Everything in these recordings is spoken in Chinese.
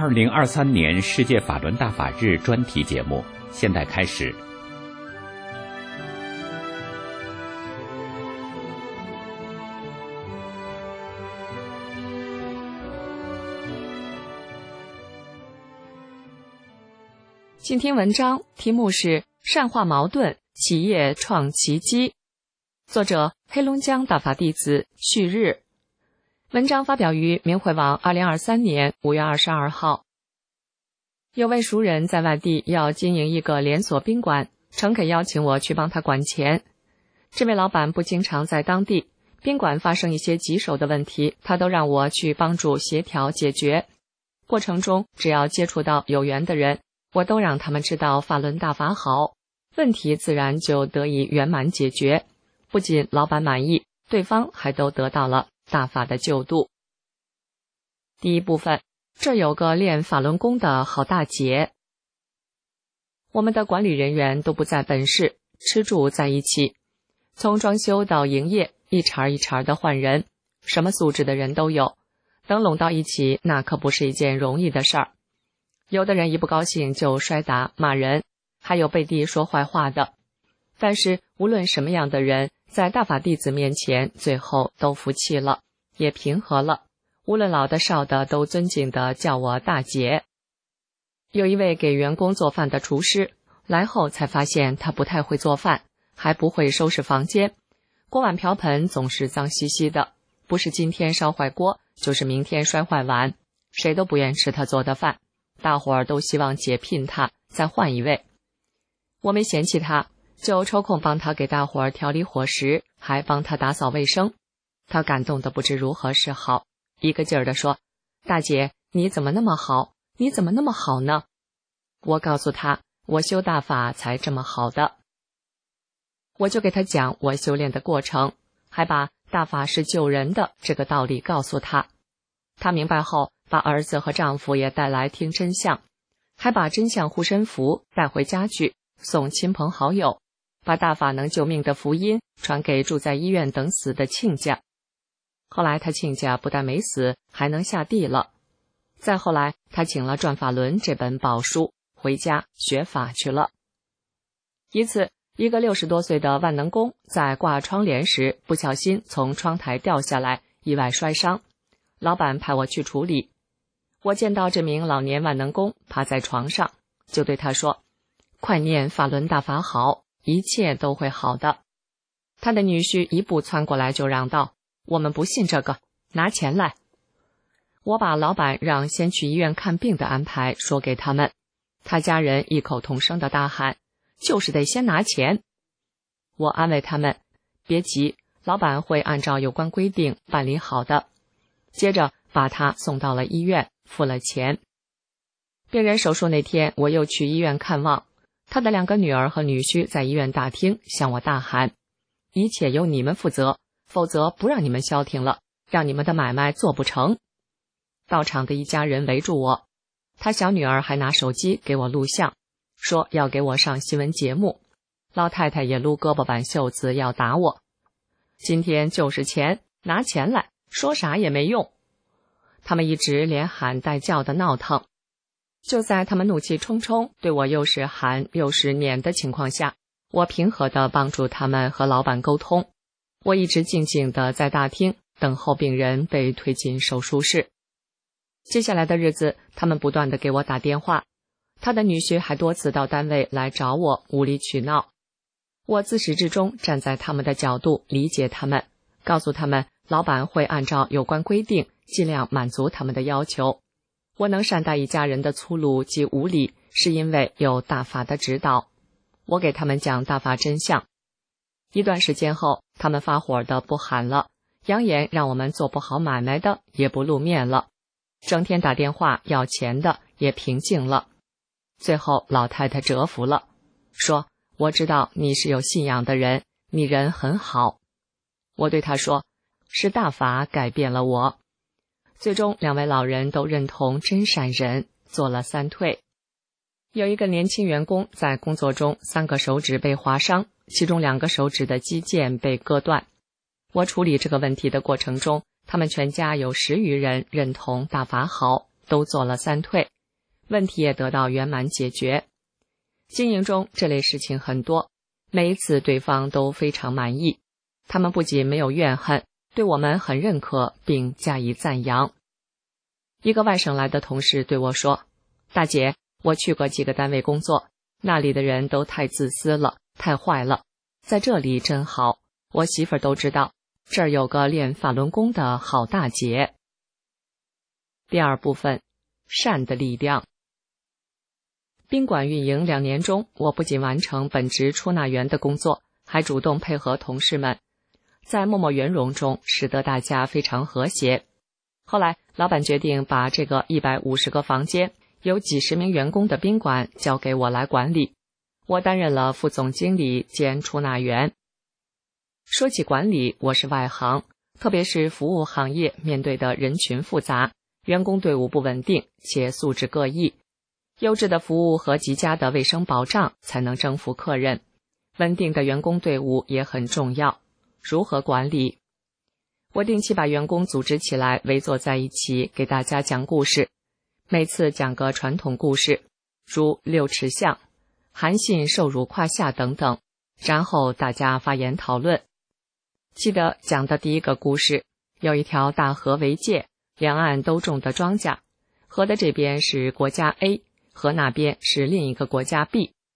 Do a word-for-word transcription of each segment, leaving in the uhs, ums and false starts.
二零二三年世界法轮大法日专题节目现在开始。 请听文章，题目是善化矛盾，企业创奇迹，作者黑龙江大法弟子旭日。文章发表于明慧网二零二三年五月二十二号。有位熟人在外地要经营一个连锁宾馆，诚恳邀请我去帮他管钱。这位老板不经常在当地，宾馆发生一些棘手的问题，他都让我去帮助协调解决。过程中只要接触到有缘的人，我都让他们知道法轮大法好，问题自然就得以圆满解决。不仅老板满意，对方还都得到了大法的救度。第一部分，这有个练法轮功的好大姐。我们的管理人员都不在本市，吃住在一起，从装修到营业，一茬一茬的换人，什么素质的人都有。等拢到一起，那可不是一件容易的事儿。有的人一不高兴就摔打骂人，还有背地说坏话的。但是无论什么样的人，在大法弟子面前最后都服气了，也平和了，无论老的少的都尊敬地叫我大姐。有一位给员工做饭的厨师，来后才发现他不太会做饭，还不会收拾房间，锅碗瓢盆总是脏兮兮的，不是今天烧坏锅，就是明天摔坏碗，谁都不愿吃他做的饭，大伙儿都希望解聘他，再换一位。我没嫌弃他，就抽空帮他给大伙儿调理伙食，还帮他打扫卫生。他感动得不知如何是好，一个劲儿地说：大姐，你怎么那么好？你怎么那么好呢？我告诉他，我修大法才这么好的。我就给他讲我修炼的过程，还把大法是救人的这个道理告诉他。他明白后，把儿子和丈夫也带来听真相，还把真相护身符带回家去送亲朋好友，把大法能救命的福音传给住在医院等死的亲家。后来他亲家不但没死，还能下地了。再后来他请了《转法轮》这本宝书，回家学法去了。一次，一个六十多岁的万能工在挂窗帘时不小心从窗台掉下来，意外摔伤，老板派我去处理。我见到这名老年万能工趴在床上，就对他说：快念法轮大法好，一切都会好的。他的女婿一步窜过来就嚷道：我们不信这个，拿钱来。我把老板让先去医院看病的安排说给他们，他家人异口同声的大喊：就是得先拿钱。我安慰他们，别急，老板会按照有关规定办理好的。接着把他送到了医院，付了钱。病人手术那天，我又去医院看望，他的两个女儿和女婿在医院大厅向我大喊：一切由你们负责，否则不让你们消停了，让你们的买卖做不成。到场的一家人围住我，他小女儿还拿手机给我录像，说要给我上新闻节目。老太太也撸胳膊挽袖子要打我。今天就是钱，拿钱来，说啥也没用。他们一直连喊带叫的闹腾。就在他们怒气冲冲，对我又是喊又是撵的情况下，我平和地帮助他们和老板沟通。我一直静静地在大厅等候病人被推进手术室。接下来的日子，他们不断地给我打电话，他的女婿还多次到单位来找我无理取闹。我自始至终站在他们的角度理解他们，告诉他们老板会按照有关规定尽量满足他们的要求。我能善待一家人的粗鲁及无理，是因为有大法的指导。我给他们讲大法真相。一段时间后，他们发火的不喊了，扬言让我们做不好买卖的也不露面了，整天打电话要钱的也平静了。最后老太太折服了，说：我知道你是有信仰的人，你人很好。我对他说：是大法改变了我。最终两位老人都认同真善忍，做了三退。有一个年轻员工在工作中三个手指被划伤，其中两个手指的肌腱被割断。我处理这个问题的过程中，他们全家有十余人认同大法好，都做了三退， 问题也得到圆满解决。经营中这类事情很多，每一次对方都非常满意，他们不仅没有怨恨，对我们很认可并加以赞扬。一个外省来的同事对我说，大姐，我去过几个单位工作，那里的人都太自私了，太坏了，在这里真好，我媳妇儿都知道，这儿有个练法轮功的好大姐。第二部分，善的力量。宾馆运营两年中，我不仅完成本职出纳员的工作，还主动配合同事们，在默默圆融中使得大家非常和谐。后来老板决定把这个一百五十个房间有几十名员工的宾馆交给我来管理，我担任了副总经理兼出纳员。说起管理，我是外行，特别是服务行业面对的人群复杂，员工队伍不稳定且素质各异，优质的服务和极佳的卫生保障才能征服客人，稳定的员工队伍也很重要。如何管理？我定期把员工组织起来，围坐在一起给大家讲故事，每次讲个传统故事，如六尺巷、韩信受辱胯下等等，然后大家发言讨论。记得讲的第一个故事，有一条大河为界，两岸都种的庄稼，河的这边是国家 A， 河那边是另一个国家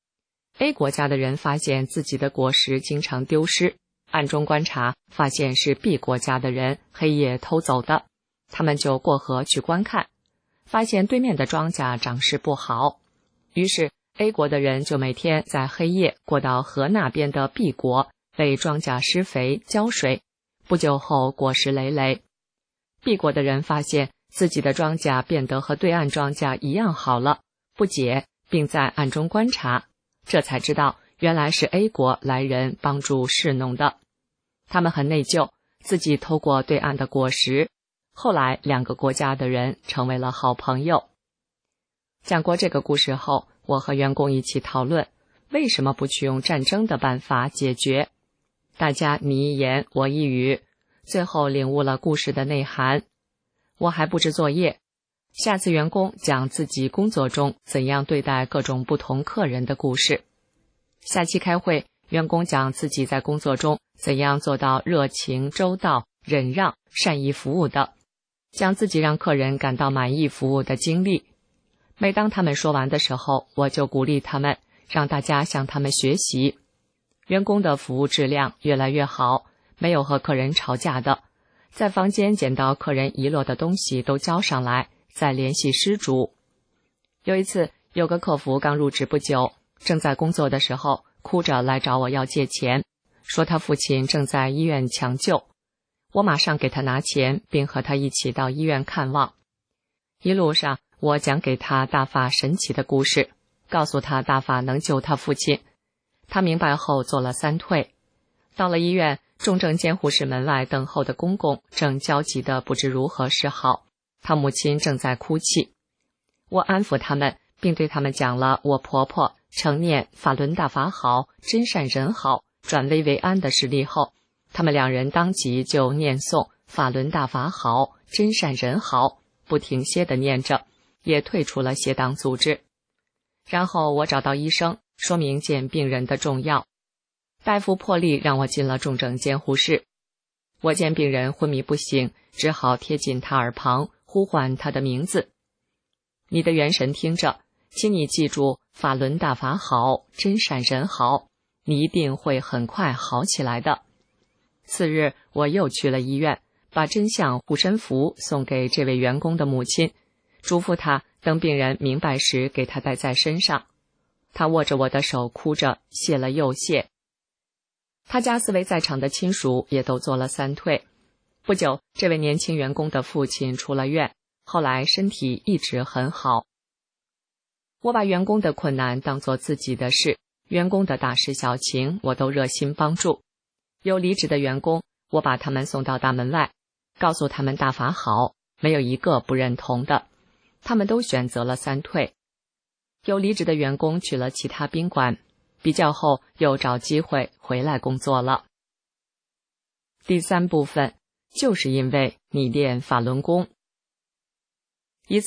B。A 国家的人发现自己的果实经常丢失，暗中观察，发现是 B 国家的人黑夜偷走的，他们就过河去观看，发现对面的庄稼长势不好，于是 A 国的人就每天在黑夜过到河那边的 B 国，为庄稼施肥浇水，不久后果实累累。B 国的人发现自己的庄稼变得和对岸庄稼一样好了，不解，并在暗中观察，这才知道原来是 A 国来人帮助侍弄的。他们很内疚，自己偷过对岸的果实，后来两个国家的人成为了好朋友。讲过这个故事后，我和员工一起讨论，为什么不去用战争的办法解决？大家你一言我一语，最后领悟了故事的内涵。我还布置作业，下次员工讲自己工作中怎样对待各种不同客人的故事。下期开会，员工讲自己在工作中怎样做到热情、周到、忍让、善意服务的，讲自己让客人感到满意服务的经历。每当他们说完的时候，我就鼓励他们，让大家向他们学习。员工的服务质量越来越好，没有和客人吵架的，在房间捡到客人遗落的东西都交上来，再联系失主。有一次，有个客服刚入职不久，正在工作的时候，哭着来找我要借钱，说他父亲正在医院抢救。我马上给他拿钱，并和他一起到医院看望。一路上，我讲给他大法神奇的故事，告诉他大法能救他父亲。他明白后做了三退。到了医院，重症监护室门外等候的公公正焦急地不知如何是好，他母亲正在哭泣。我安抚他们，并对他们讲了我婆婆承念法轮大法好，真善人好，转危为安的事例后，他们两人当即就念诵法轮大法好，真善人好，不停歇地念着，也退出了邪党组织。然后我找到医生，说明见病人的重要。大夫破例让我进了重症监护室。我见病人昏迷不醒，只好贴近他耳旁，呼唤他的名字。你的元神听着，请你记住法轮大法好，真善人好，你一定会很快好起来的。次日，我又去了医院，把真相护身符送给这位员工的母亲，嘱咐他等病人明白时给他带在身上。他握着我的手哭着，谢了又谢。他家四位在场的亲属也都做了三退。不久，这位年轻员工的父亲出了院，后来身体一直很好。我把员工的困难当作自己的事，员工的大事小情我都热心帮助。有离职的员工，我把他们送到大门外，告诉他们大法好，没有一个不认同的，他们都选择了三退。有离职的员工去了其他宾馆，比较后又找机会回来工作了。第三部分，就是因为你练法轮功。一次，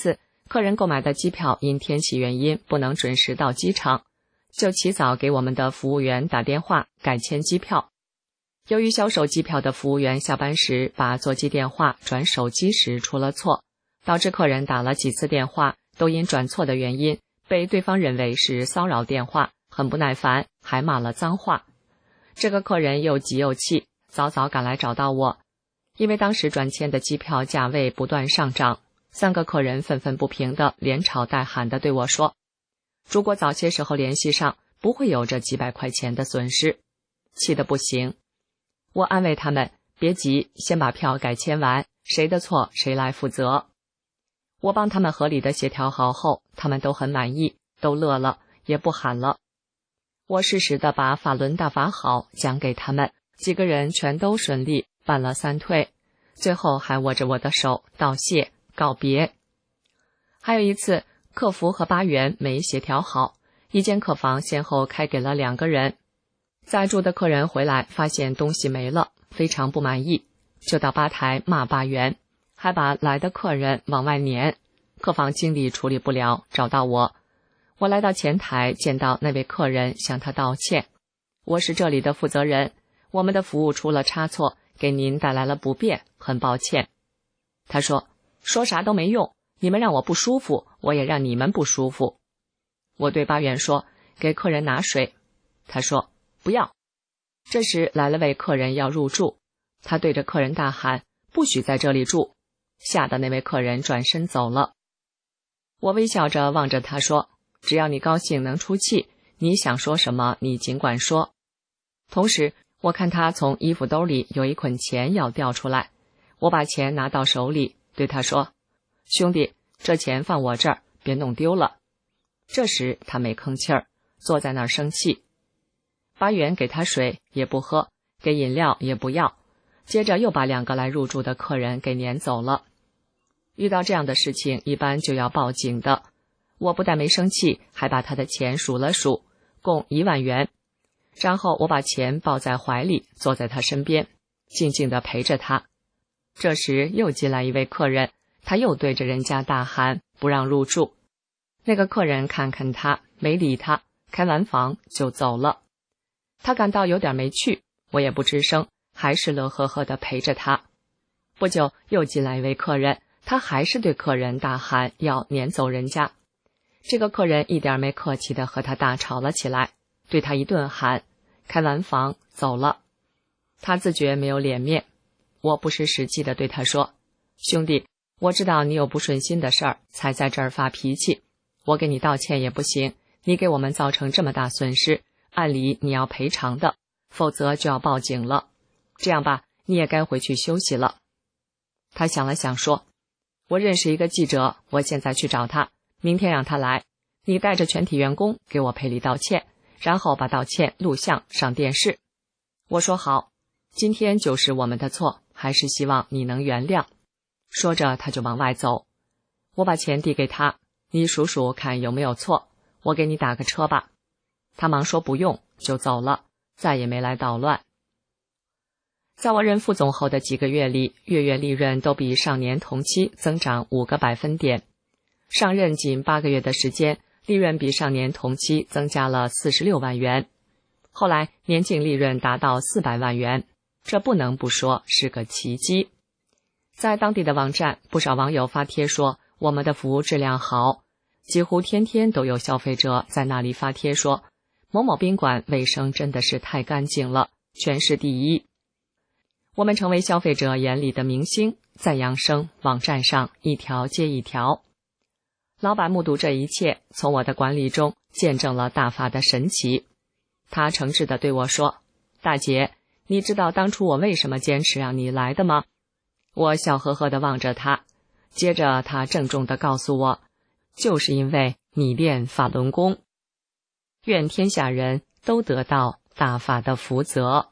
客人购买的机票因天气原因不能准时到机场，就起早给我们的服务员打电话改签机票。由于销售机票的服务员下班时把座机电话转手机时出了错，导致客人打了几次电话都因转错的原因被对方认为是骚扰电话，很不耐烦，还骂了脏话。这个客人又急又气，早早赶来找到我。因为当时转签的机票价位不断上涨，三个客人愤愤不平的连吵带喊的对我说，如果早些时候联系上，不会有这几百块钱的损失。气得不行。我安慰他们，别急，先把票改签完，谁的错谁来负责。我帮他们合理的协调好后，他们都很满意，都乐了，也不喊了。我适时的把法轮大法好讲给他们，几个人全都顺利办了三退，最后还握着我的手道谢告别。还有一次，客服和巴元没协调好，一间客房先后开给了两个人。在住的客人回来发现东西没了，非常不满意，就到吧台骂巴元，还把来的客人往外撵。客房经理处理不了，找到我。我来到前台，见到那位客人，向他道歉。我是这里的负责人，我们的服务出了差错，给您带来了不便，很抱歉。他说，说啥都没用，你们让我不舒服，我也让你们不舒服。我对巴元说，给客人拿水。他说，不要。这时来了位客人要入住，他对着客人大喊，不许在这里住，吓得那位客人转身走了。我微笑着望着他说，只要你高兴能出气，你想说什么你尽管说。同时我看他从衣服兜里有一捆钱要掉出来，我把钱拿到手里，对他说，兄弟，这钱放我这儿，别弄丢了。这时他没吭气儿，坐在那儿生气。巴元给他水也不喝，给饮料也不要，接着又把两个来入住的客人给撵走了。遇到这样的事情一般就要报警的。我不但没生气，还把他的钱数了数，共一万元。然后我把钱抱在怀里，坐在他身边，静静地陪着他。这时又进来一位客人，他又对着人家大喊，不让入住。那个客人看看他，没理他，开完房就走了。他感到有点没趣，我也不吱声，还是乐呵呵地陪着他。不久又进来一位客人，他还是对客人大喊，要撵走人家。这个客人一点没客气地和他大吵了起来，对他一顿喊，开完房走了。他自觉没有脸面，我不失时机地对他说，兄弟，我知道你有不顺心的事儿，才在这儿发脾气，我给你道歉也不行，你给我们造成这么大损失，按理你要赔偿的，否则就要报警了。这样吧，你也该回去休息了。他想了想说，我认识一个记者，我现在去找他，明天让他来，你带着全体员工给我赔礼道歉，然后把道歉录像上电视。我说好，今天就是我们的错，还是希望你能原谅。说着他就往外走。我把钱递给他，你数数看有没有错，我给你打个车吧。他忙说不用，就走了，再也没来捣乱。在我任副总后的几个月里，月月利润都比上年同期增长五个百分点。上任仅八个月的时间，利润比上年同期增加了四十六万元。后来年净利润达到四百万元，这不能不说是个奇迹。在当地的网站，不少网友发帖说我们的服务质量好，几乎天天都有消费者在那里发帖说，某某宾馆卫生真的是太干净了，全市第一。我们成为消费者眼里的明星，赞扬声网站上一条接一条。老板目睹这一切，从我的管理中见证了大法的神奇。他诚挚地对我说，大姐，你知道当初我为什么坚持让你来的吗？我笑呵呵地望着他，接着他郑重地告诉我，就是因为你练法轮功。愿天下人都得到大法的福泽。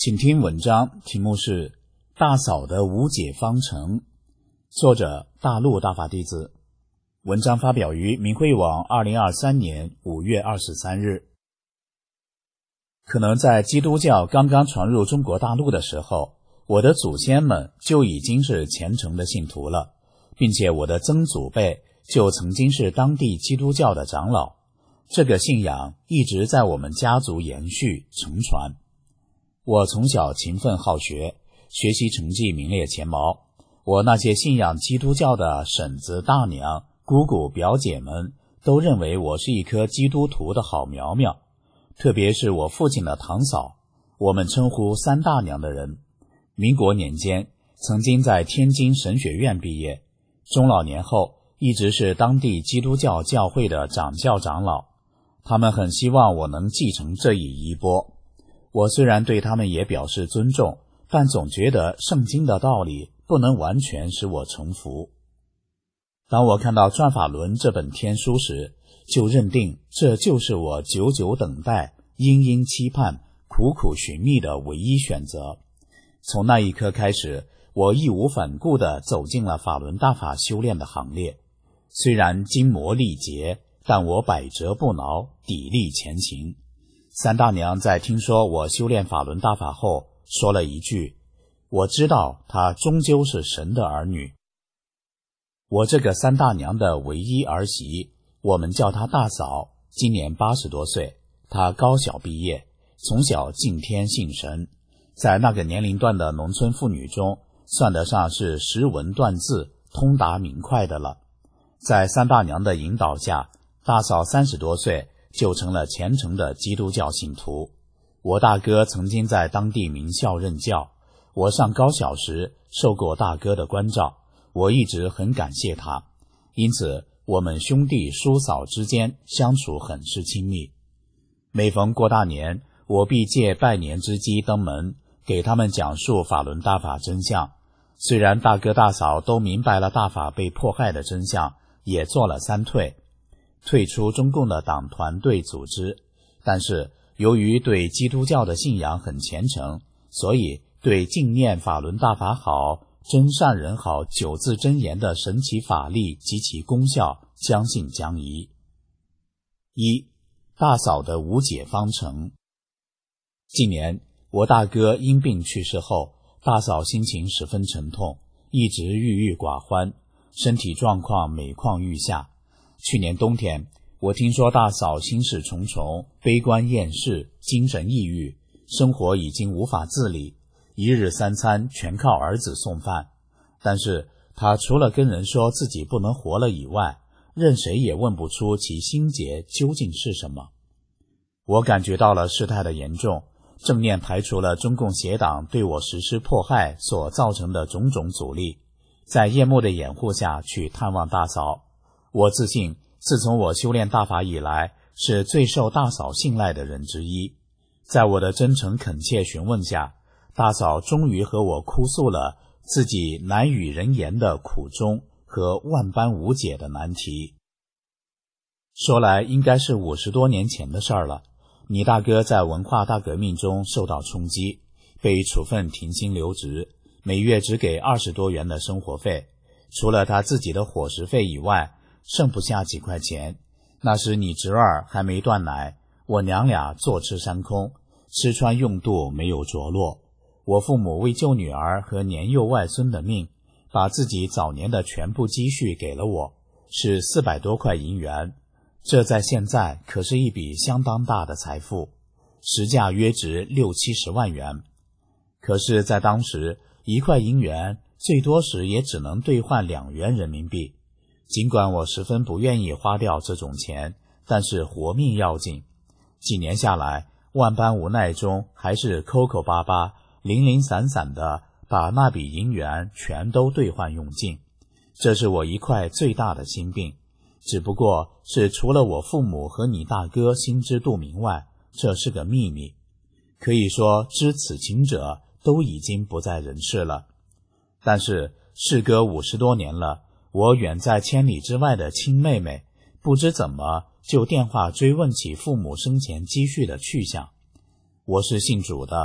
请听文章，题目是《大嫂的无解方程》，作者大陆大法弟子。文章发表于明慧网二零二三年五月二十三日。可能在基督教刚刚传入中国大陆的时候，我的祖先们就已经是虔诚的信徒了，并且我的曾祖辈就曾经是当地基督教的长老。这个信仰一直在我们家族延续承传。我从小勤奋好学，学习成绩名列前茅。我那些信仰基督教的婶子、大娘、姑姑、表姐们都认为我是一颗基督徒的好苗苗，特别是我父亲的堂嫂，我们称呼三大娘的人，民国年间曾经在天津神学院毕业，中老年后一直是当地基督教教会的掌教长老。他们很希望我能继承这一衣钵。我虽然对他们也表示尊重，但总觉得圣经的道理不能完全使我臣服。当我看到《转法轮》这本天书时，就认定这就是我久久等待、殷殷期盼、苦苦寻觅的唯一选择。从那一刻开始，我义无反顾地走进了法轮大法修炼的行列。虽然筋磨力竭，但我百折不挠，砥砺前行。三大娘在听说我修炼法轮大法后，说了一句：我知道她终究是神的儿女。我这个三大娘的唯一儿媳，我们叫她大嫂，今年八十多岁，她高小毕业，从小敬天信神，在那个年龄段的农村妇女中，算得上是识文断字、通达明快的了。在三大娘的引导下，大嫂三十多岁就成了虔诚的基督教信徒。我大哥曾经在当地名校任教，我上高小时受过大哥的关照，我一直很感谢他，因此我们兄弟叔嫂之间相处很是亲密。每逢过大年，我必借拜年之机登门，给他们讲述法轮大法真相。虽然大哥大嫂都明白了大法被迫害的真相，也做了三退，退出中共的党团队组织，但是由于对基督教的信仰很虔诚，所以对敬念法轮大法好、真善人好九字真言的神奇法力及其功效将信将疑。一、大嫂的无解方程。近年我大哥因病去世后，大嫂心情十分沉痛，一直郁郁寡欢，身体状况每况愈下。去年冬天，我听说大嫂心事重重，悲观厌世，精神抑郁，生活已经无法自理，一日三餐全靠儿子送饭。但是她除了跟人说自己不能活了以外，任谁也问不出其心结究竟是什么。我感觉到了事态的严重，正面排除了中共邪党对我实施迫害所造成的种种阻力，在夜幕的掩护下去探望大嫂。我自信自从我修炼大法以来，是最受大嫂信赖的人之一。在我的真诚恳切询问下，大嫂终于和我哭诉了自己难与人言的苦衷和万般无解的难题。说来应该是五十多年前的事儿了。你大哥在文化大革命中受到冲击，被处分停薪留职，每月只给二十多元的生活费，除了他自己的伙食费以外，剩不下几块钱。那时你侄儿还没断奶，我娘俩坐吃山空，吃穿用度没有着落。我父母为救女儿和年幼外孙的命，把自己早年的全部积蓄给了我，是四百多块银元。这在现在可是一笔相当大的财富，实价约值六七十万元。可是在当时，一块银元最多时也只能兑换两元人民币。尽管我十分不愿意花掉这种钱，但是活命要紧。几年下来，万般无奈中，还是抠抠巴巴、零零散散的把那笔银元全都兑换用尽。这是我一块最大的心病，只不过是除了我父母和你大哥心知肚明外，这是个秘密。可以说知此情者都已经不在人世了。但是事隔五十多年了，我远在千里之外的亲妹妹不知怎么就电话追问起父母生前积蓄的去向。我是信主的，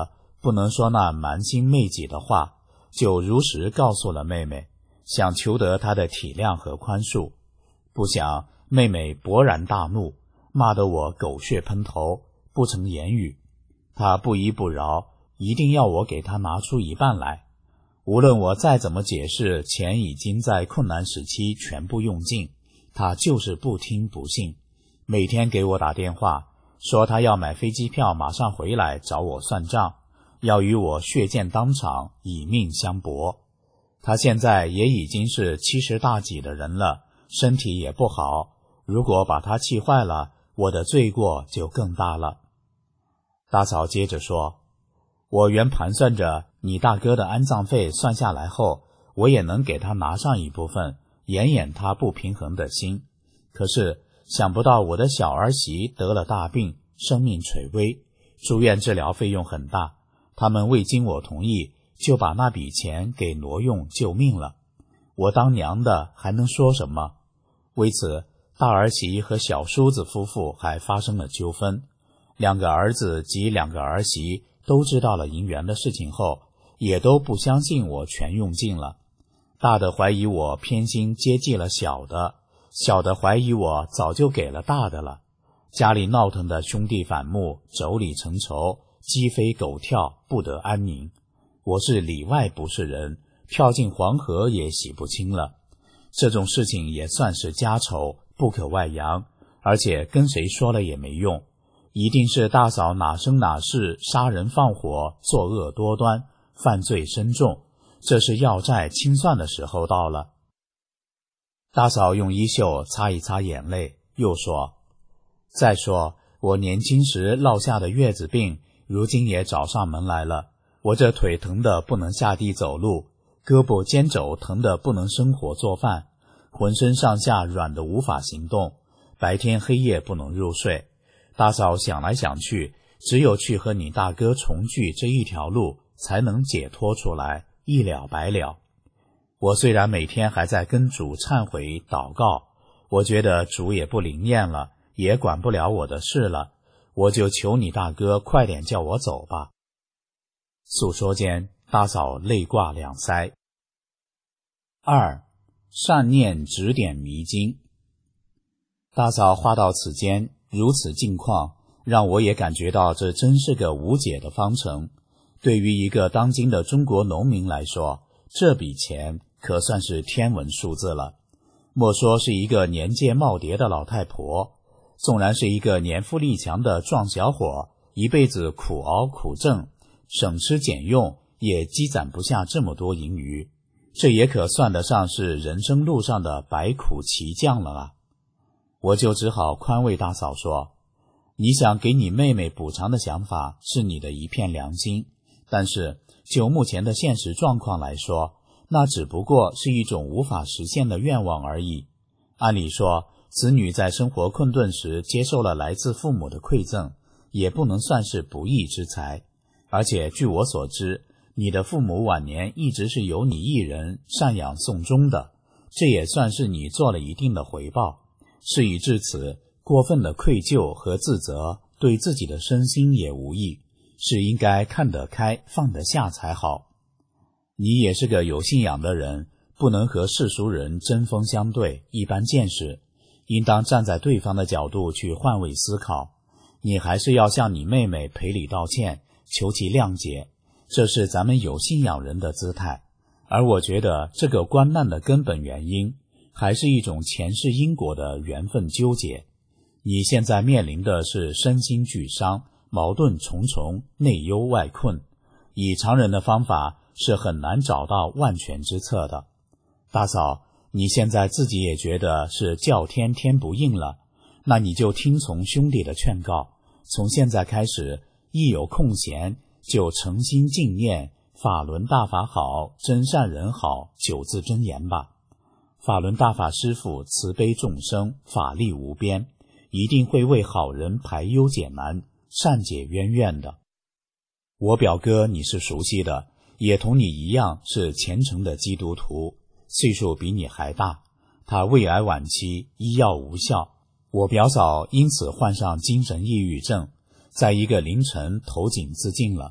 不能说那瞒心昧己的话，就如实告诉了妹妹，想求得她的体谅和宽恕。不想妹妹勃然大怒，骂得我狗血喷头，不成言语。她不依不饶，一定要我给她拿出一半来。无论我再怎么解释，钱已经在困难时期全部用尽，她就是不听不信，每天给我打电话，说她要买飞机票马上回来找我算账，要与我血溅当场，以命相搏。她现在也已经是七十大几的人了，身体也不好，如果把她气坏了，我的罪过就更大了。大嫂接着说，我原盘算着你大哥的安葬费算下来后，我也能给他拿上一部分，掩掩他不平衡的心。可是想不到我的小儿媳得了大病，生命垂危，住院治疗费用很大，他们未经我同意就把那笔钱给挪用救命了。我当娘的还能说什么？为此，大儿媳和小叔子夫妇还发生了纠纷。两个儿子及两个儿媳都知道了银元的事情后，也都不相信我全用尽了。大的怀疑我偏心接济了小的，小的怀疑我早就给了大的了。家里闹腾的兄弟反目，妯娌成仇，鸡飞狗跳，不得安宁。我是里外不是人，跳进黄河也洗不清了。这种事情也算是家丑，不可外扬，而且跟谁说了也没用。一定是大嫂哪生哪世，杀人放火，作恶多端，犯罪深重，这是要债清算的时候到了。大嫂用衣袖擦一擦眼泪，又说，再说我年轻时落下的月子病，如今也找上门来了。我这腿疼得不能下地走路，胳膊肩肘疼得不能生火做饭，浑身上下软得无法行动，白天黑夜不能入睡。大嫂想来想去，只有去和你大哥重聚这一条路，才能解脱出来，一了百了。我虽然每天还在跟主忏悔祷告，我觉得主也不灵验了，也管不了我的事了，我就求你大哥快点叫我走吧。诉说间，大嫂泪挂两腮。二，善念指点迷津。大嫂话到此间，如此境况，让我也感觉到这真是个无解的方程。对于一个当今的中国农民来说，这笔钱可算是天文数字了。莫说是一个年届耄耋的老太婆，纵然是一个年富力强的壮小伙，一辈子苦熬苦挣，省吃俭用，也积攒不下这么多盈余。这也可算得上是人生路上的百苦齐降了啊！我就只好宽慰大嫂说，你想给你妹妹补偿的想法是你的一片良心，但是就目前的现实状况来说，那只不过是一种无法实现的愿望而已。按理说，子女在生活困顿时接受了来自父母的馈赠，也不能算是不义之财。而且据我所知，你的父母晚年一直是由你一人赡养送终的，这也算是你做了一定的回报。事已至此，过分的愧疚和自责对自己的身心也无益，是应该看得开放得下才好。你也是个有信仰的人，不能和世俗人针锋相对，一般见识，应当站在对方的角度去换位思考。你还是要向你妹妹赔礼道歉，求其谅解，这是咱们有信仰人的姿态。而我觉得这个关难的根本原因，还是一种前世因果的缘分纠结。你现在面临的是身心俱伤，矛盾重重，内忧外困，以常人的方法是很难找到万全之策的。大嫂，你现在自己也觉得是叫天天不应了，那你就听从兄弟的劝告，从现在开始，一有空闲就诚心敬念法轮大法好，真善人好九字真言吧。法轮大法师父慈悲众生，法力无边，一定会为好人排忧解难，善解冤怨的。我表哥你是熟悉的，也同你一样是虔诚的基督徒，岁数比你还大，他胃癌晚期，医药无效。我表嫂因此患上精神抑郁症，在一个凌晨投井自尽了。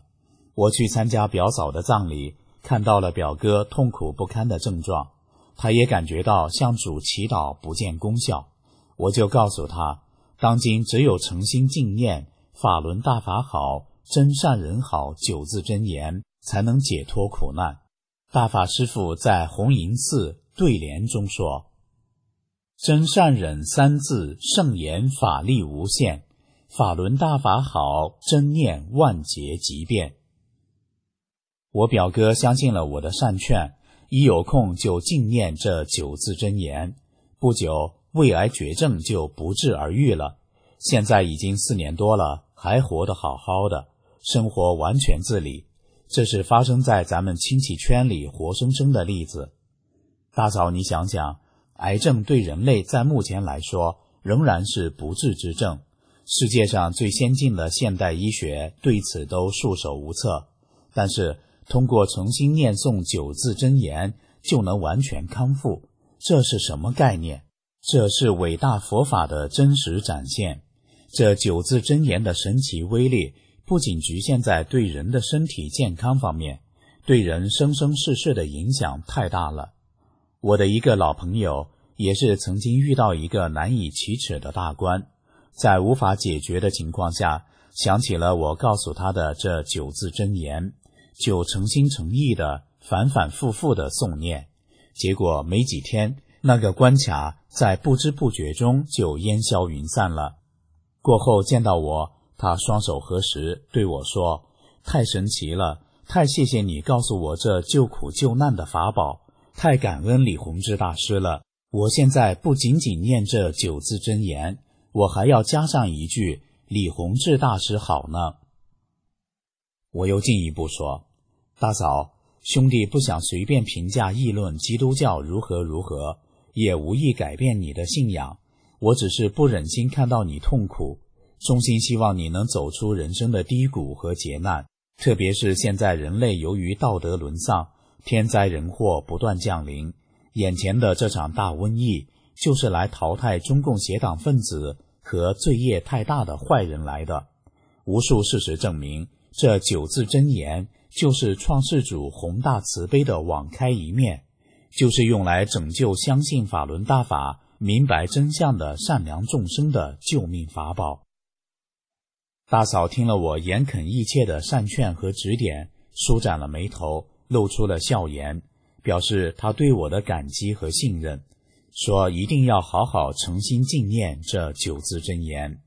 我去参加表嫂的葬礼，看到了表哥痛苦不堪的症状，他也感觉到向主祈祷不见功效，我就告诉他，当今只有诚心敬念法轮大法好，真善人好九字真言，才能解脱苦难。大法师父在红银寺对联中说，真善忍三字圣言法力无限，法轮大法好，真念万劫即变。我表哥相信了我的善劝，一有空就静念这九字真言，不久胃癌绝症就不治而愈了，现在已经四年多了，还活得好好的，生活完全自理。这是发生在咱们亲戚圈里活生生的例子。大嫂，你想想，癌症对人类在目前来说仍然是不治之症，世界上最先进的现代医学对此都束手无策，但是通过诚心念诵九字真言就能完全康复，这是什么概念？这是伟大佛法的真实展现。这九字真言的神奇威力不仅局限在对人的身体健康方面，对人生生世世的影响太大了。我的一个老朋友也是曾经遇到一个难以启齿的大关，在无法解决的情况下，想起了我告诉他的这九字真言，就诚心诚意的反反复复的诵念，结果没几天，那个关卡在不知不觉中就烟消云散了。过后见到我，他双手合十对我说，太神奇了，太谢谢你告诉我这救苦救难的法宝，太感恩李洪志大师了。我现在不仅仅念这九字真言，我还要加上一句李洪志大师好呢。我又进一步说，大嫂，兄弟不想随便评价议论基督教如何如何，也无意改变你的信仰，我只是不忍心看到你痛苦，衷心希望你能走出人生的低谷和劫难，特别是现在人类由于道德沦丧，天灾人祸不断降临，眼前的这场大瘟疫就是来淘汰中共邪党分子和罪业太大的坏人来的。无数事实证明，这九字真言就是创世主宏大慈悲的网开一面，就是用来拯救相信法轮大法、明白真相的善良众生的救命法宝。大嫂听了我严恳意切的善劝和指点，舒展了眉头，露出了笑颜，表示他对我的感激和信任，说一定要好好诚心敬念这九字真言。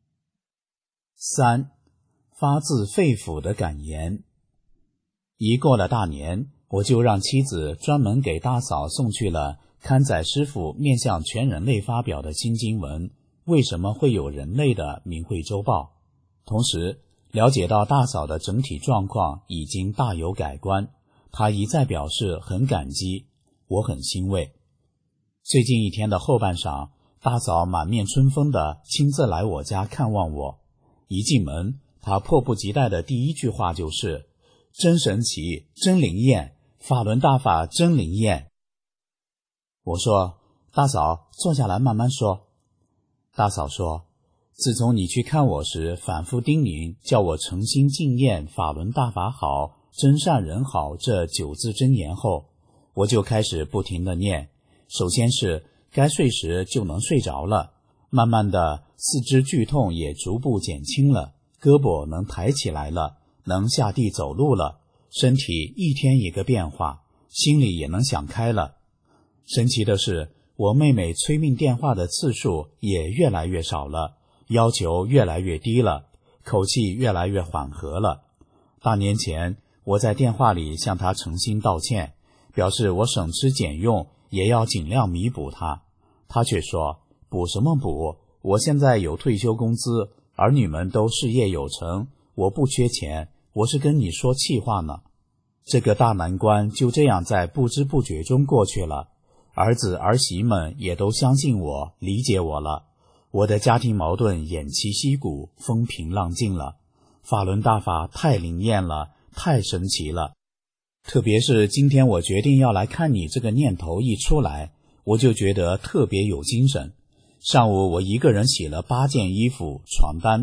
三，发自肺腑的感言。一过了大年，我就让妻子专门给大嫂送去了刊载师父面向全人类发表的新经文《为什么会有人类》的明慧周报，同时了解到大嫂的整体状况已经大有改观，她一再表示很感激，我很欣慰。最近一天的后半晌，大嫂满面春风地亲自来我家看望我，一进门，她迫不及待的第一句话就是真神奇，真灵验，法轮大法真灵验。我说，大嫂，坐下来慢慢说。大嫂说，自从你去看我时反复叮咛，叫我诚心敬念法轮大法好，真善人好这九字真言后，我就开始不停地念。首先是该睡时就能睡着了，慢慢的四肢剧痛也逐步减轻了，胳膊能抬起来了，能下地走路了，身体一天一个变化，心里也能想开了。神奇的是，我妹妹催命电话的次数也越来越少了，要求越来越低了，口气越来越缓和了。大年前，我在电话里向她诚心道歉，表示我省吃俭用也要尽量弥补她。她却说，补什么补，我现在有退休工资，儿女们都事业有成，我不缺钱，我是跟你说气话呢。这个大难关就这样在不知不觉中过去了，儿子儿媳们也都相信我，理解我了，我的家庭矛盾偃旗息鼓，风平浪静了。法轮大法太灵验了，太神奇了。特别是今天我决定要来看你这个念头一出来，我就觉得特别有精神。上午我一个人洗了八件衣服、床单，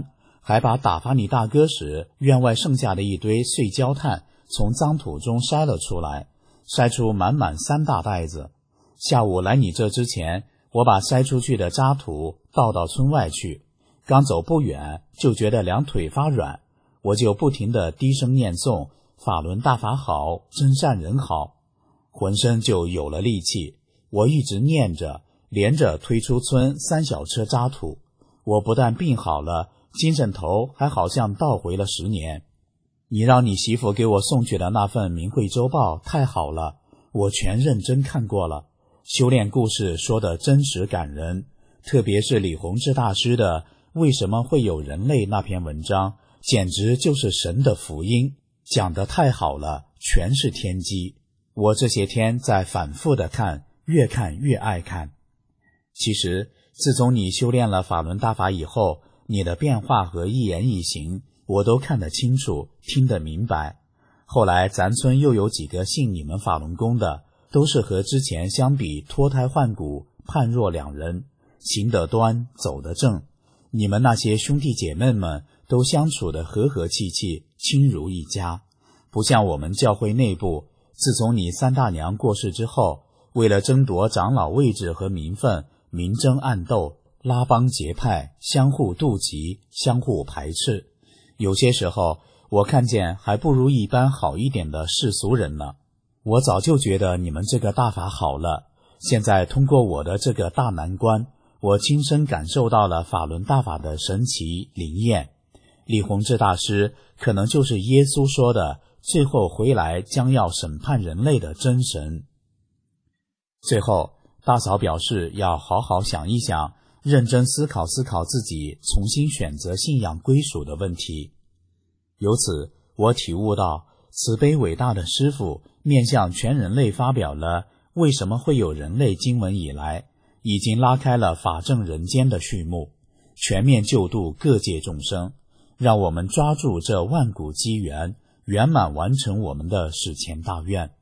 还把打发你大哥时院外剩下的一堆碎焦炭从脏土中筛了出来，筛出满满三大袋子。下午来你这之前，我把筛出去的渣土倒到村外去，刚走不远就觉得两腿发软，我就不停地低声念诵法轮大法好，真善人好，浑身就有了力气。我一直念着，连着推出村三小车渣土，我不但病好了，精神头还好像倒回了十年。你让你媳妇给我送去的那份明慧周报太好了，我全认真看过了，修炼故事说得真实感人，特别是李洪志大师的为什么会有人类那篇文章，简直就是神的福音，讲得太好了，全是天机。我这些天在反复地看，越看越爱看。其实自从你修炼了法轮大法以后，你的变化和一言一行我都看得清楚，听得明白。后来咱村又有几个信你们法轮功的，都是和之前相比脱胎换骨，判若两人，行得端，走得正。你们那些兄弟姐妹们都相处得和和气气，亲如一家，不像我们教会内部，自从你三大娘过世之后，为了争夺长老位置和名分，明争暗斗，拉帮结派，相互妒忌，相互排斥。有些时候我看见还不如一般好一点的世俗人呢。我早就觉得你们这个大法好了，现在通过我的这个大难关，我亲身感受到了法轮大法的神奇灵验。李洪志大师可能就是耶稣说的最后回来将要审判人类的真神。最后大嫂表示要好好想一想，认真思考思考自己重新选择信仰归属的问题。由此我体悟到，慈悲伟大的师父面向全人类发表了为什么会有人类经文以来，已经拉开了法正人间的序幕，全面救度各界众生，让我们抓住这万古机缘，圆满完成我们的史前大愿。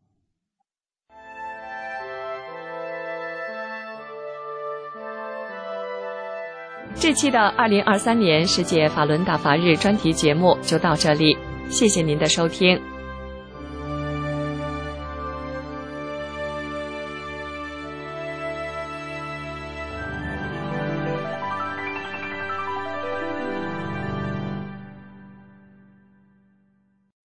这期的二零二三年世界法轮大法日专题节目就到这里，谢谢您的收听。